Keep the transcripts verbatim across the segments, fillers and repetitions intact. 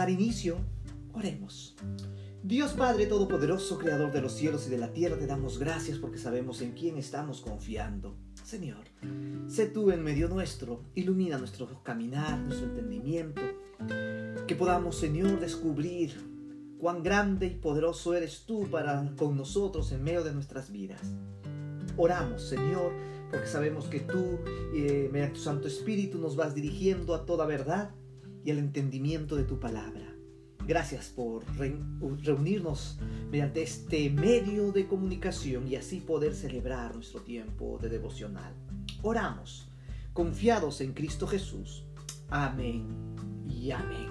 dar inicio, oremos. Dios Padre Todopoderoso, Creador de los cielos y de la tierra, te damos gracias porque sabemos en quién estamos confiando. Señor, sé tú en medio nuestro, ilumina nuestro caminar, nuestro entendimiento, que podamos, Señor, descubrir cuán grande y poderoso eres tú para con nosotros en medio de nuestras vidas. Oramos, Señor, porque sabemos que tú, eh, mediante tu Santo Espíritu, nos vas dirigiendo a toda verdad y al entendimiento de tu palabra. Gracias por re- reunirnos mediante este medio de comunicación y así poder celebrar nuestro tiempo de devocional. Oramos, confiados en Cristo Jesús. Amén y amén.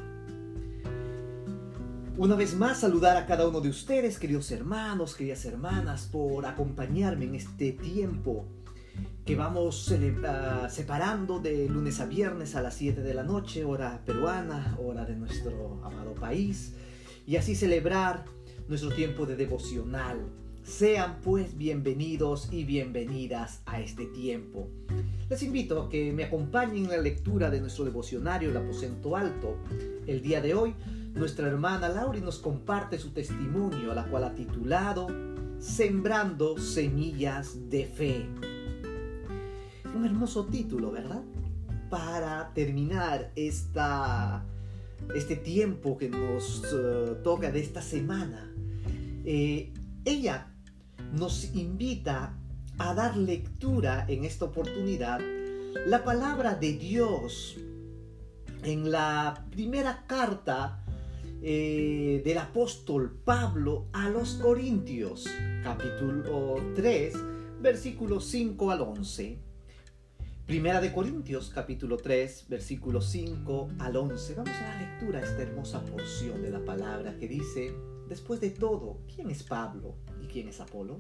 Una vez más, saludar a cada uno de ustedes, queridos hermanos, queridas hermanas, por acompañarme en este tiempo que vamos uh, separando de lunes a viernes a las siete de la noche, hora peruana, hora de nuestro amado país, y así celebrar nuestro tiempo de devocional. Sean pues bienvenidos y bienvenidas a este tiempo. Les invito a que me acompañen en la lectura de nuestro devocionario El Aposento Alto. El día de hoy, nuestra hermana Lauri nos comparte su testimonio, a la cual ha titulado Sembrando Semillas de Fe. Un hermoso título, ¿verdad? Para terminar esta, este tiempo que nos uh, toca de esta semana. Eh, ella nos invita a dar lectura en esta oportunidad la palabra de Dios en la primera carta eh, del apóstol Pablo a los Corintios, capítulo tres, versículos cinco al once. Primera de Corintios, capítulo tres, versículos cinco al once. Vamos a dar lectura a esta hermosa porción de la palabra que dice: después de todo, ¿quién es Pablo y quién es Apolo?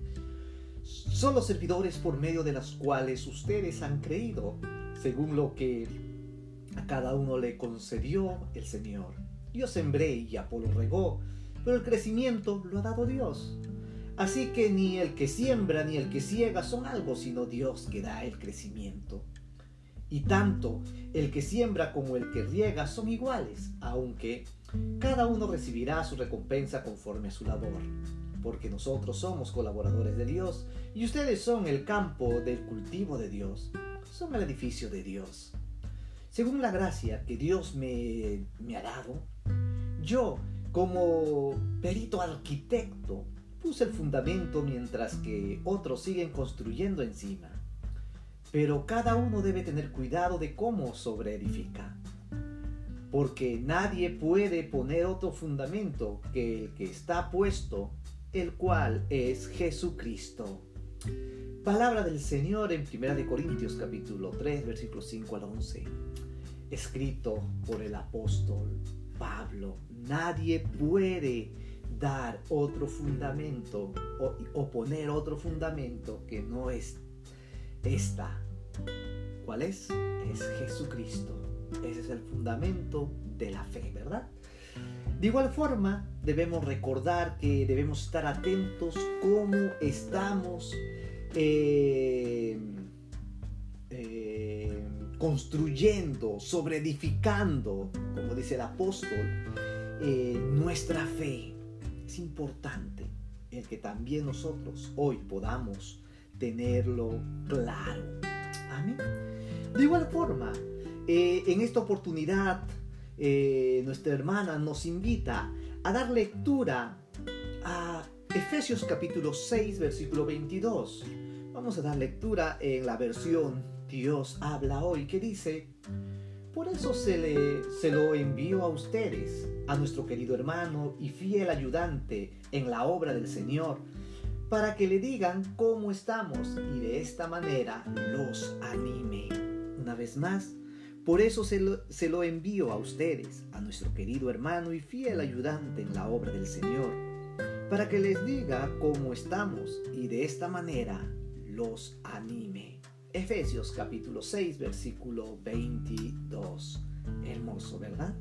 Son los servidores por medio de los cuales ustedes han creído, según lo que a cada uno le concedió el Señor. Yo sembré y Apolo regó, pero el crecimiento lo ha dado Dios. Así que ni el que siembra ni el que ciega son algo, sino Dios que da el crecimiento. Y tanto el que siembra como el que riega son iguales, aunque cada uno recibirá su recompensa conforme a su labor. Porque nosotros somos colaboradores de Dios y ustedes son el campo del cultivo de Dios, son el edificio de Dios. Según la gracia que Dios me, me ha dado, yo como perito arquitecto puse el fundamento mientras que otros siguen construyendo encima. Pero cada uno debe tener cuidado de cómo sobreedifica, porque nadie puede poner otro fundamento que el que está puesto, el cual es Jesucristo. Palabra del Señor en Primera de Corintios capítulo tres, versículos cinco al once. Escrito por el apóstol Pablo. Nadie puede dar otro fundamento o, o poner otro fundamento que no es esta. ¿Cuál es? Es Jesucristo. Ese es el fundamento de la fe, ¿verdad? De igual forma, debemos recordar que debemos estar atentos cómo estamos eh, eh, construyendo, sobreedificando, como dice el apóstol, eh, nuestra fe. Es importante el que también nosotros hoy podamos tenerlo claro. Amén. De igual forma, eh, en esta oportunidad, eh, nuestra hermana nos invita a dar lectura a Efesios capítulo seis, versículo veintidós. Vamos a dar lectura en la versión Dios habla hoy, que dice: por eso se, le, se lo envío a ustedes, a nuestro querido hermano y fiel ayudante en la obra del Señor, para que le digan cómo estamos y de esta manera los anime. Una vez más, por eso se lo, se lo envío a ustedes, a nuestro querido hermano y fiel ayudante en la obra del Señor, para que les diga cómo estamos y de esta manera los anime. Efesios capítulo seis, versículo veintidós. Hermoso, ¿verdad?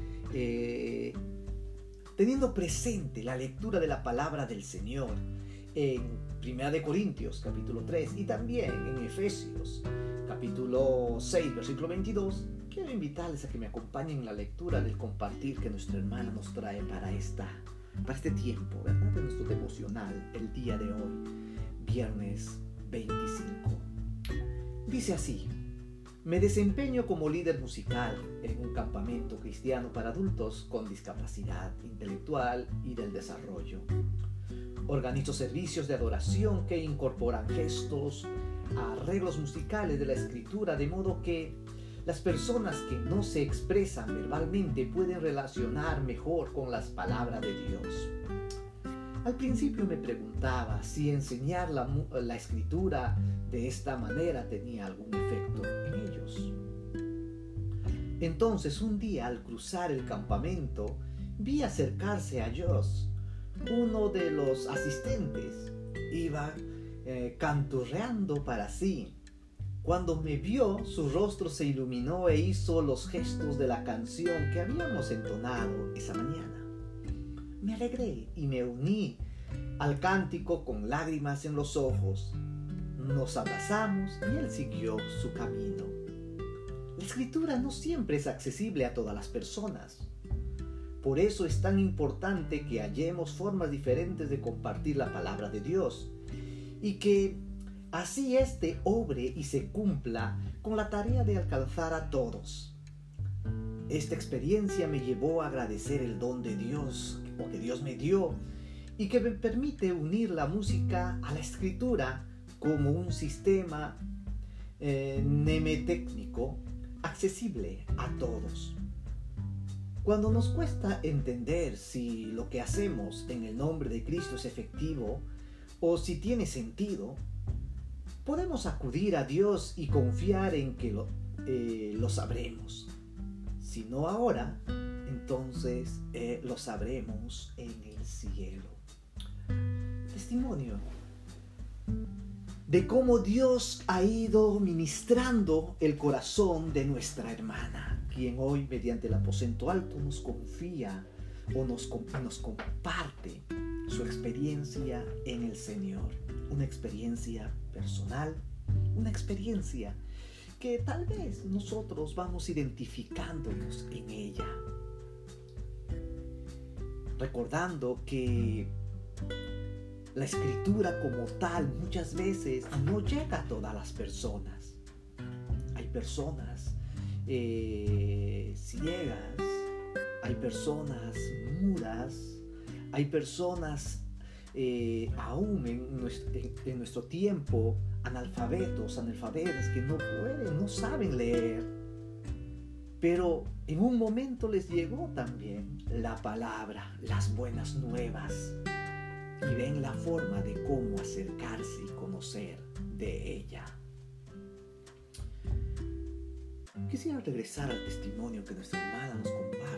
Eh, teniendo presente la lectura de la palabra del Señor, en Primera de Corintios, capítulo tres, y también en Efesios, capítulo seis, versículo veintidós, quiero invitarles a que me acompañen en la lectura del compartir que nuestra hermana nos trae para, esta, para este tiempo, ¿verdad? De nuestro devocional, el día de hoy, viernes veinticinco. Dice así: me desempeño como líder musical en un campamento cristiano para adultos con discapacidad intelectual y del desarrollo. Organizo servicios de adoración que incorporan gestos, arreglos musicales de la escritura, de modo que las personas que no se expresan verbalmente pueden relacionar mejor con las palabras de Dios. Al principio me preguntaba si enseñar la, la escritura de esta manera tenía algún efecto en ellos. Entonces, un día, al cruzar el campamento, vi acercarse a Josh, uno de los asistentes. Iba eh, canturreando para sí. Cuando me vio, su rostro se iluminó e hizo los gestos de la canción que habíamos entonado esa mañana. Me alegré y me uní al cántico con lágrimas en los ojos. Nos abrazamos y él siguió su camino. La escritura no siempre es accesible a todas las personas. Por eso es tan importante que hallemos formas diferentes de compartir la palabra de Dios y que así éste obre y se cumpla con la tarea de alcanzar a todos. Esta experiencia me llevó a agradecer el don de Dios o que Dios me dio y que me permite unir la música a la escritura como un sistema eh, mnemotécnico accesible a todos. Cuando nos cuesta entender si lo que hacemos en el nombre de Cristo es efectivo o si tiene sentido, podemos acudir a Dios y confiar en que lo, eh, lo sabremos. Si no ahora, entonces eh, lo sabremos en el cielo. Testimonio de cómo Dios ha ido ministrando el corazón de nuestra hermana, quien hoy mediante el aposento alto nos confía o nos, nos comparte su experiencia en el Señor. Una experiencia personal, una experiencia que tal vez nosotros vamos identificándonos en ella. Recordando que la escritura como tal muchas veces no llega a todas las personas. Hay personas eh, ciegas, hay personas mudas, hay personas eh, aún en nuestro, en, en nuestro tiempo analfabetos, analfabetas que no pueden, no saben leer. Pero en un momento les llegó también la palabra, las buenas nuevas, y ven la forma de cómo acercarse y conocer de ella. Quisiera regresar al testimonio que nuestra hermana nos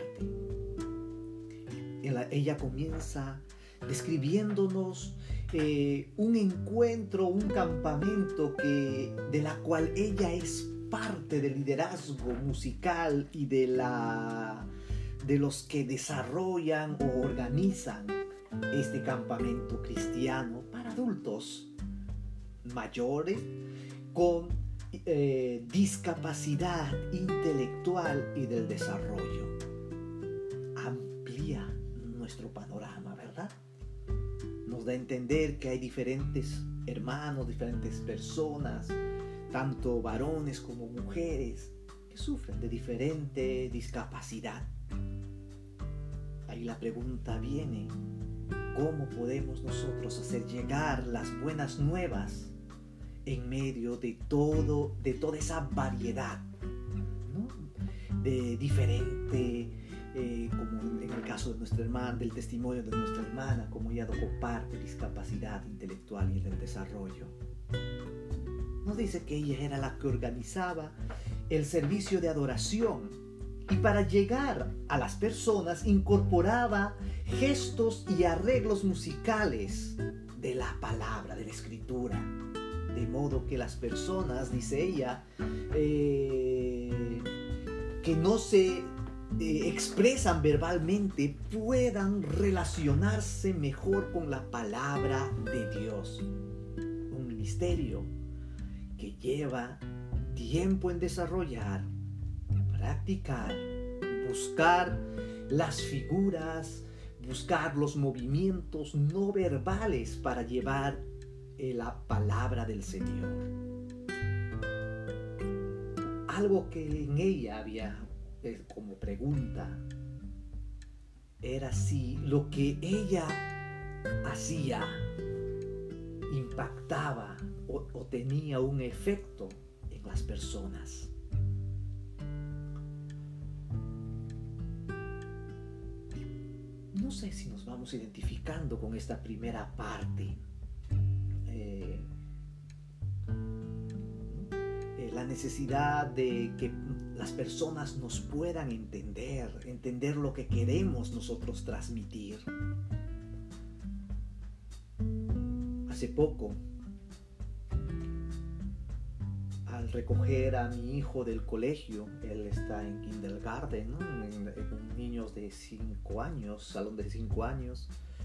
comparte. Ella comienza describiéndonos eh, un encuentro, un campamento que, de la cual ella es parte del liderazgo musical y de, la, de los que desarrollan o organizan este campamento cristiano para adultos mayores con eh, discapacidad intelectual y del desarrollo. Amplía nuestro panorama, ¿verdad? Nos da a entender que hay diferentes hermanos, diferentes personas, tanto varones como mujeres, que sufren de diferente discapacidad. Ahí la pregunta viene: ¿cómo podemos nosotros hacer llegar las buenas nuevas en medio de todo, de toda esa variedad, ¿no? De diferente, eh, como en el caso de nuestra hermana, del testimonio de nuestra hermana, como ella comparte discapacidad intelectual y del desarrollo. Nos dice que ella era la que organizaba el servicio de adoración y para llegar a las personas incorporaba gestos y arreglos musicales de la palabra, de la escritura, de modo que las personas, dice ella, eh, que no se eh, expresan verbalmente puedan relacionarse mejor con la palabra de Dios. Un ministerio que lleva tiempo en desarrollar, practicar, buscar las figuras, buscar los movimientos no verbales para llevar eh, la palabra del Señor. Algo que en ella había eh, como pregunta era si lo que ella hacía impactaba o, o tenía un efecto en las personas. No sé si nos vamos identificando con esta primera parte. Eh, eh, la necesidad de que las personas nos puedan entender, entender lo que queremos nosotros transmitir. Hace poco, al recoger a mi hijo del colegio, él está en kindergarten, ¿no? en, en niños de cinco años, salón de cinco años,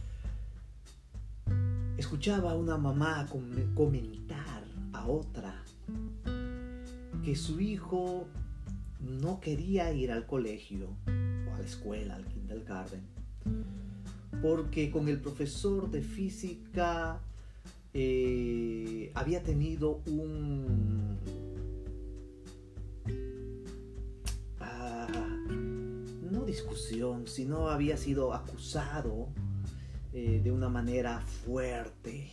escuchaba a una mamá comentar a otra que su hijo no quería ir al colegio o a la escuela, al kindergarten, porque con el profesor de física eh, había tenido un uh, no discusión, sino había sido acusado eh, de una manera fuerte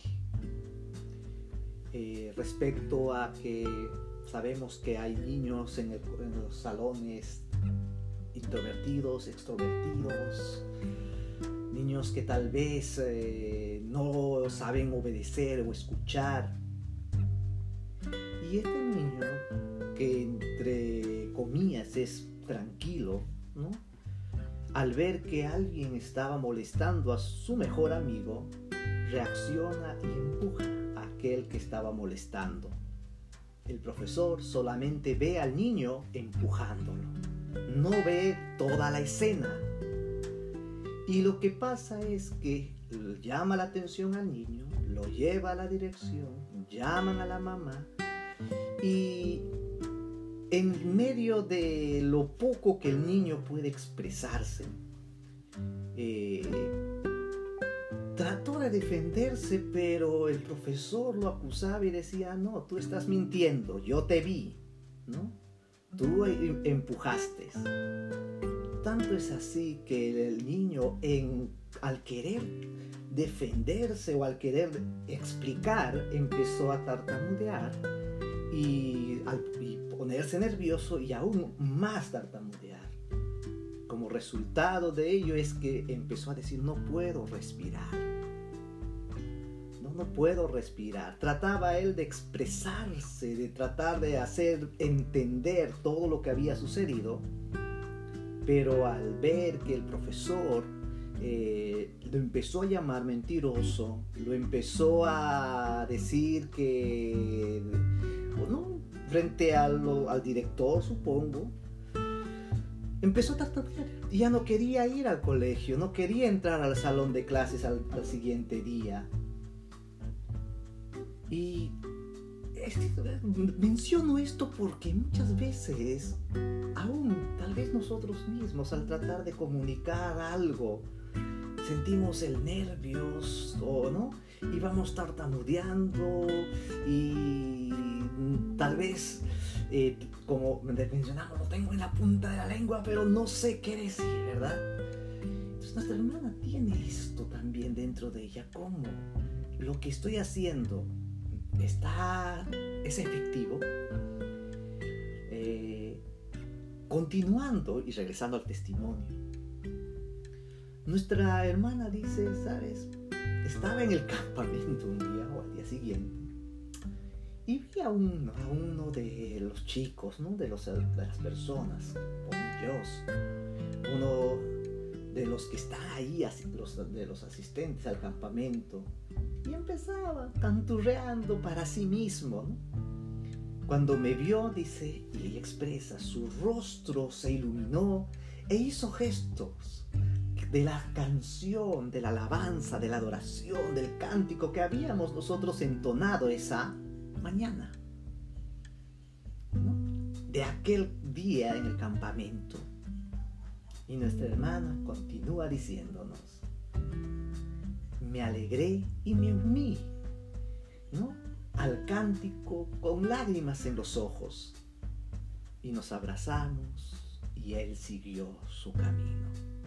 eh, respecto a que sabemos que hay niños en, el, en los salones introvertidos, extrovertidos, niños que tal vez eh, no saben obedecer o escuchar. Y este niño, que entre comillas es tranquilo, ¿no? Al ver que alguien estaba molestando a su mejor amigo, reacciona y empuja a aquel que estaba molestando. El profesor solamente ve al niño empujándolo, no ve toda la escena. Y lo que pasa es que llama la atención al niño, lo lleva a la dirección, llaman a la mamá y en medio de lo poco que el niño puede expresarse, eh, trató de defenderse, pero el profesor lo acusaba y decía: no, tú estás mintiendo, yo te vi, ¿no? Tú empujaste. Tanto es así que el niño, en, al querer defenderse o al querer explicar, empezó a tartamudear y, al, y ponerse nervioso y aún más tartamudear. Como resultado de ello es que empezó a decir: no puedo respirar. No, no puedo respirar. Trataba él de expresarse, de tratar de hacer entender todo lo que había sucedido. Pero al ver que el profesor eh, lo empezó a llamar mentiroso, lo empezó a decir que, bueno, frente a lo, al director, supongo, empezó a tartamudear y ya no quería ir al colegio, no quería entrar al salón de clases al, al siguiente día. Y menciono esto porque muchas veces, aún tal vez nosotros mismos, al tratar de comunicar algo, sentimos el nervios, o no, y vamos tartamudeando y tal vez, eh, como mencionamos, lo tengo en la punta de la lengua, pero no sé qué decir, ¿verdad? Entonces nuestra hermana tiene esto también dentro de ella. ¿Cómo lo que estoy haciendo está es efectivo? Eh, continuando y regresando al testimonio, nuestra hermana dice: ¿sabes? Estaba en el campamento un día o al día siguiente y vi a uno, a uno de los chicos, ¿no? de, los, de las personas, Dios, uno de los que está ahí, los, de los asistentes al campamento, y empezaba canturreando para sí mismo, ¿no? Cuando me vio, dice, y ella expresa, su rostro se iluminó e hizo gestos de la canción, de la alabanza, de la adoración, del cántico que habíamos nosotros entonado esa mañana, ¿no? De aquel día en el campamento. Y nuestra hermana continúa diciéndonos: me alegré y me uní, ¿no?, al cántico con lágrimas en los ojos, y nos abrazamos y él siguió su camino.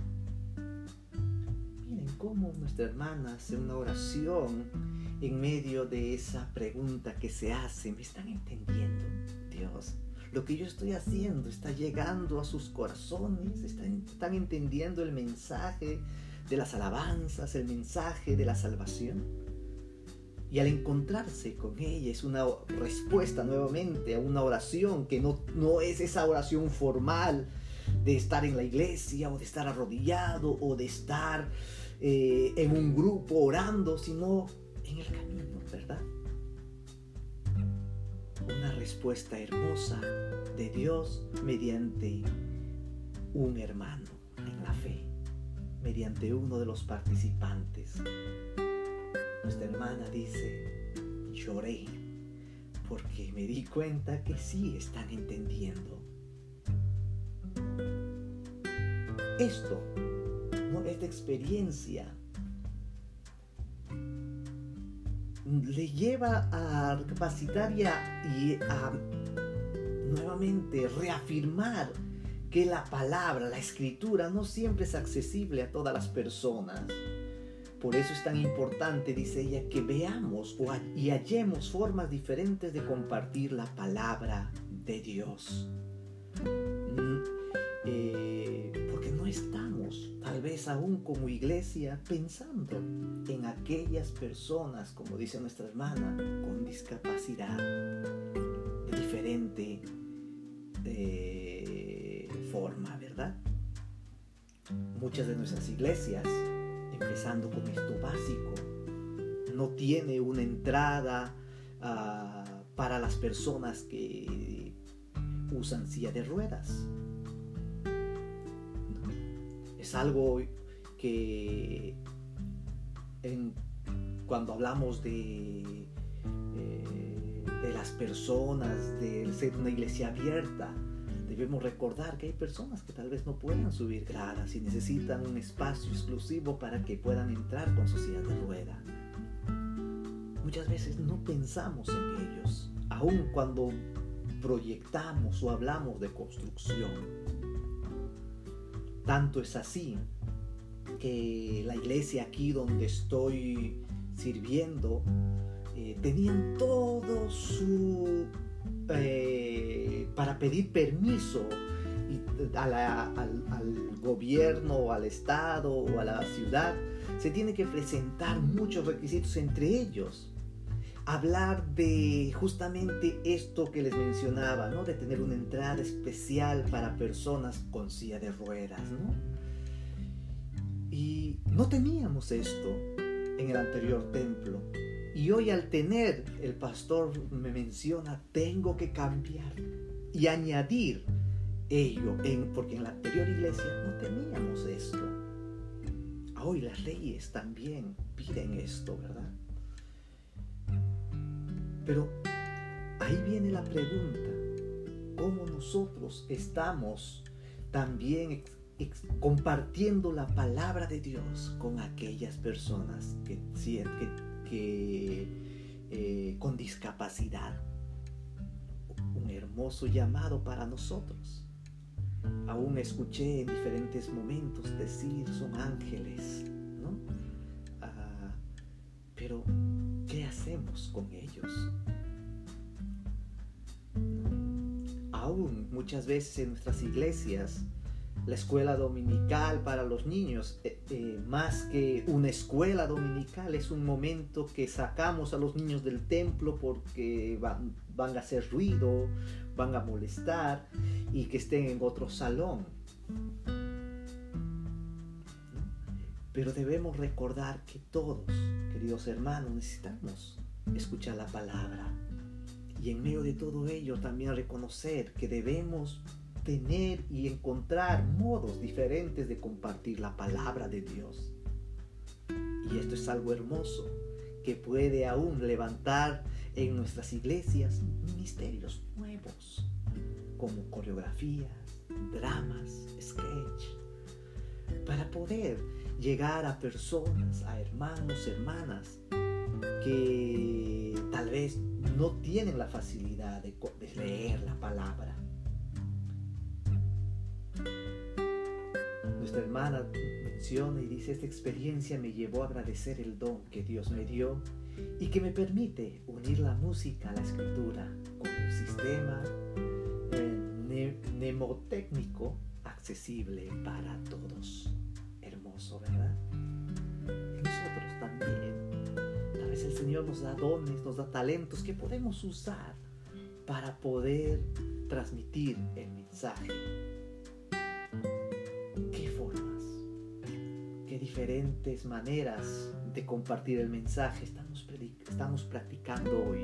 Miren cómo nuestra hermana hace una oración en medio de esa pregunta que se hace: ¿me están entendiendo, Dios? Lo que yo estoy haciendo está llegando a sus corazones, están, están entendiendo el mensaje de las alabanzas, el mensaje de la salvación. Y al encontrarse con ella es una respuesta nuevamente a una oración que no, no es esa oración formal de estar en la iglesia o de estar arrodillado o de estar eh, en un grupo orando, sino en el camino, ¿verdad? Una respuesta hermosa de Dios mediante un hermano en la fe, mediante uno de los participantes. Nuestra hermana dice: lloré porque me di cuenta que sí están entendiendo. Esto, ¿no?, esta experiencia le lleva a capacitar y a, y a nuevamente reafirmar que la palabra, la escritura, no siempre es accesible a todas las personas. Por eso es tan importante, dice ella, que veamos o, y hallemos formas diferentes de compartir la palabra de Dios. Mm, eh, porque no estamos, tal vez aún como iglesia, pensando en aquellas personas, como dice nuestra hermana, con discapacidad de diferente eh, forma, ¿verdad? Muchas de nuestras iglesias, empezando con esto básico, no tiene una entrada uh, para las personas que usan silla de ruedas. ¿No? Es algo que en, cuando hablamos de, eh, de las personas, de ser una iglesia abierta, debemos recordar que hay personas que tal vez no puedan subir gradas y necesitan un espacio exclusivo para que puedan entrar con su silla de rueda. Muchas veces no pensamos en ellos, aun cuando proyectamos o hablamos de construcción. Tanto es así que la iglesia aquí donde estoy sirviendo eh, tenían todo su... Eh, para pedir permiso a la, al, al gobierno o al estado o a la ciudad, se tiene que presentar muchos requisitos, entre ellos hablar de justamente esto que les mencionaba, ¿no?, de tener una entrada especial para personas con silla de ruedas, ¿no? Y no teníamos esto en el anterior templo. Y hoy, al tener, el pastor me menciona, tengo que cambiar y añadir ello, en, porque en la anterior iglesia no teníamos esto. Hoy las leyes también piden esto, ¿verdad? Pero ahí viene la pregunta: ¿cómo nosotros estamos también ex, ex, compartiendo la palabra de Dios con aquellas personas que sienten que Que, eh, con discapacidad? Un hermoso llamado para nosotros. Aún escuché en diferentes momentos decir: son ángeles, ¿no? Uh, pero ¿qué hacemos con ellos? Aún muchas veces en nuestras iglesias, la escuela dominical para los niños, eh, eh, más que una escuela dominical, es un momento que sacamos a los niños del templo porque van, van a hacer ruido, van a molestar, y que estén en otro salón. Pero debemos recordar que todos, queridos hermanos, necesitamos escuchar la palabra, y en medio de todo ello también reconocer que debemos tener y encontrar modos diferentes de compartir la palabra de Dios. Y esto es algo hermoso que puede aún levantar en nuestras iglesias ministerios nuevos, como coreografías, dramas, sketch, para poder llegar a personas, a hermanos, hermanas que tal vez no tienen la facilidad de, de leer la palabra. Nuestra hermana menciona y dice: esta experiencia me llevó a agradecer el don que Dios me dio y que me permite unir la música a la escritura con un sistema eh, ne- mnemotécnico accesible para todos. Hermoso, ¿verdad? Y nosotros también. Tal vez el Señor nos da dones, nos da talentos que podemos usar para poder transmitir el mensaje. ¿Qué formas, qué diferentes maneras de compartir el mensaje estamos, predic- estamos practicando hoy?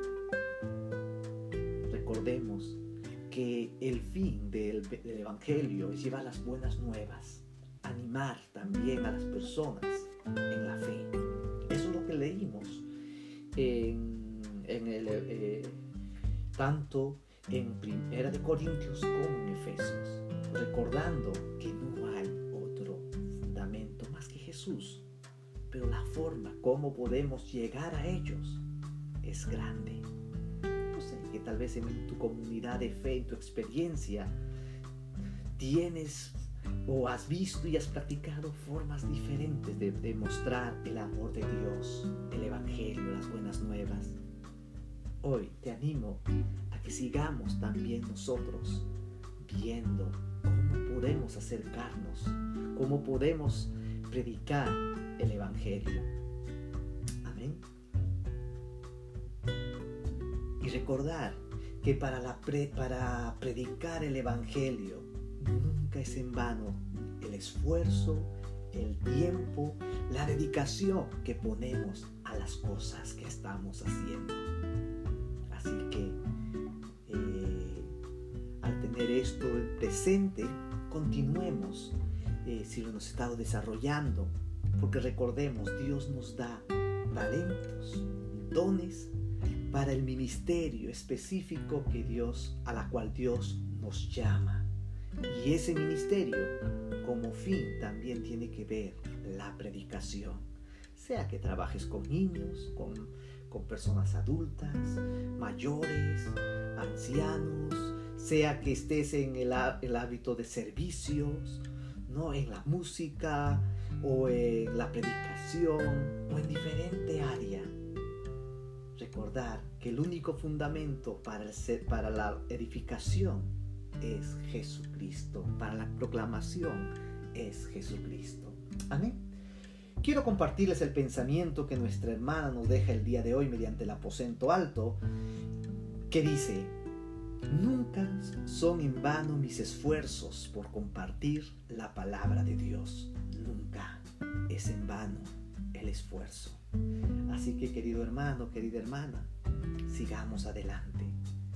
Recordemos que el fin del, del Evangelio es llevar las buenas nuevas, animar también a las personas en la fe. Eso es lo que leímos en, en el, eh, tanto en Primera de Corintios como en Efesios, recordando que no hay otro fundamento más que Jesús, pero la forma como podemos llegar a ellos es grande. No sé, que tal vez en tu comunidad de fe, en tu experiencia, tienes o has visto y has practicado formas diferentes de, de mostrar el amor de Dios, el Evangelio, las buenas nuevas. Hoy te animo a que sigamos también nosotros viendo cómo podemos acercarnos, cómo podemos predicar el Evangelio. Amén. Y recordar que para, la pre, para predicar el Evangelio nunca es en vano el esfuerzo, el tiempo, la dedicación que ponemos a las cosas que estamos haciendo. Así que eh, al tener esto presente, continuemos eh, si lo hemos estado desarrollando, porque recordemos, Dios nos da talentos, dones para el ministerio específico que Dios, a la cual Dios nos llama. Y ese ministerio como fin también tiene que ver la predicación, sea que trabajes con niños, con, con personas adultas, mayores, ancianos, sea que estés en el, el hábito de servicios, ¿no? En la música o en la predicación o en diferente área. Recordar que el único fundamento para, el ser, para la edificación es Jesucristo, para la proclamación es Jesucristo. Amén. Quiero compartirles el pensamiento que nuestra hermana nos deja el día de hoy mediante el aposento alto, que dice: nunca son en vano mis esfuerzos por compartir la palabra de Dios. Nunca es en vano el esfuerzo. Así que, querido hermano, querida hermana, sigamos adelante.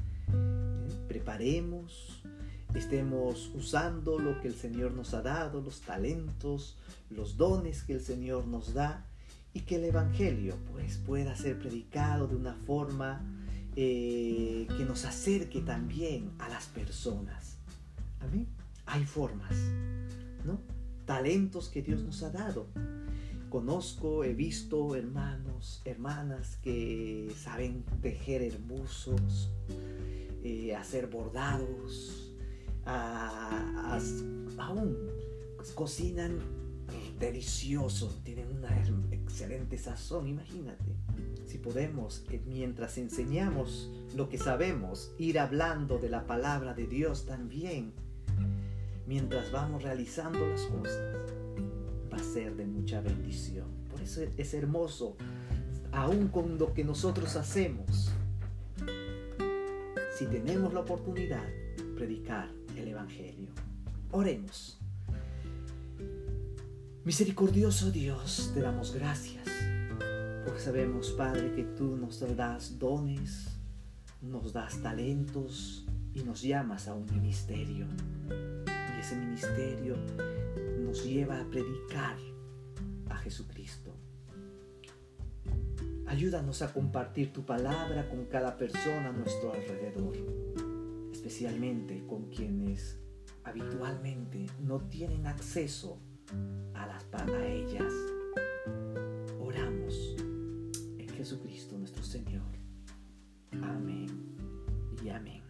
Preparemos, estemos usando lo que el Señor nos ha dado, los talentos, los dones que el Señor nos da, y que el Evangelio pues pueda ser predicado de una forma eh, que nos acerque también a las personas. Amén. Hay formas, ¿no? Talentos que Dios nos ha dado. Conozco, he visto hermanos, hermanas que saben tejer hermosos, eh, hacer bordados, a, a, aún pues, cocinan delicioso, tienen una excelente sazón. Imagínate, si podemos, eh, mientras enseñamos lo que sabemos, ir hablando de la palabra de Dios también, mientras vamos realizando las cosas, va a ser de mucha bendición. Por eso es hermoso, aún con lo que nosotros hacemos, si tenemos la oportunidad, predicar el Evangelio. Oremos. Misericordioso Dios, te damos gracias, porque sabemos, Padre, que tú nos das dones, nos das talentos y nos llamas a un ministerio. Y ese ministerio nos lleva a predicar a Jesucristo. Ayúdanos a compartir tu palabra con cada persona a nuestro alrededor, especialmente con quienes habitualmente no tienen acceso a, las, a ellas. Oramos en Jesucristo nuestro Señor. Amén y amén.